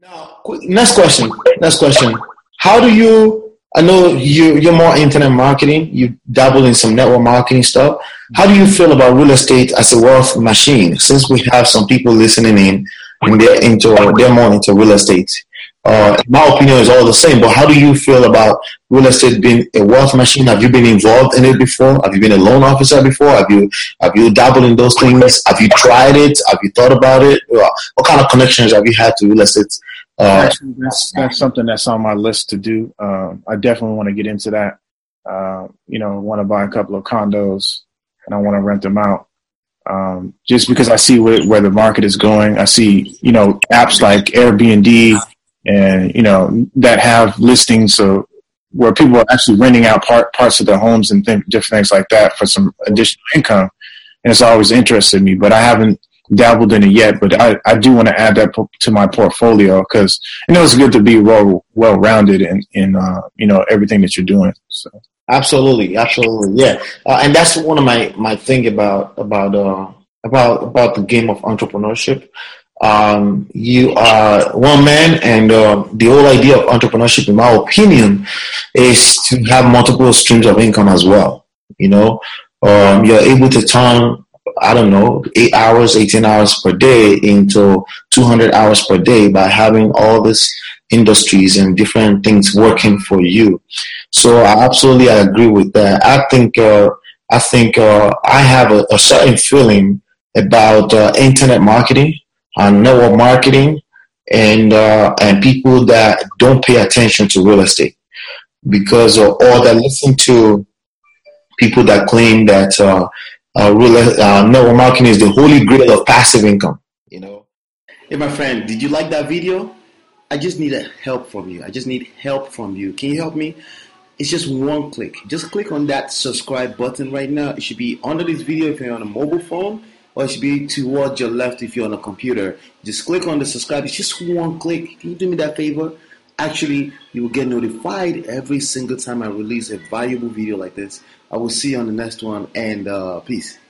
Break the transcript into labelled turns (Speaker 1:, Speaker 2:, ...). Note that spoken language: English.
Speaker 1: Now, next question. Next question. How do you? I know you're more internet marketing. You dabble in some network marketing stuff. How do you feel about real estate as a wealth machine? Since we have some people listening in, and they're more into real estate. In my opinion, is all the same. But how do you feel about real estate being a wealth machine? Have you been involved in it before? Have you been a loan officer before? Have you dabbled in those things? Have you tried it? Have you thought about it? What kind of connections have you had to real estate?
Speaker 2: Actually, that's something that's on my list to do. I definitely want to get into that. I want to buy a couple of condos and I want to rent them out. Just because I see where the market is going. I see, apps like Airbnb and, that have listings where people are actually renting out parts of their homes and different things like that for some additional income. And it's always interested me, but I haven't dabbled in it yet. But I do want to add that to my portfolio because, it's good to be well-rounded in everything that you're doing. So.
Speaker 1: Absolutely, yeah, and that's one of my thing about the game of entrepreneurship. You are one man, and the whole idea of entrepreneurship, in my opinion, is to have multiple streams of income as well. You're able to turn, I don't know, 8 hours, 18 hours per day into 200 hours per day by having all these industries and different things working for you. So I absolutely agree with that. I think I have a certain feeling about internet marketing and network marketing and people that don't pay attention to real estate because or that listen to people that claim that network marketing is the holy grail of passive income. Hey, my friend, did you like that video? I just need help from you. Can you help me? It's just one click. Just click on that subscribe button right now. It should be under this video if you're on a mobile phone, or it should be towards your left if you're on a computer. Just click on the subscribe. It's just one click. Can you do me that favor? Actually, you will get notified every single time I release a valuable video like this. I will see you on the next one, and peace.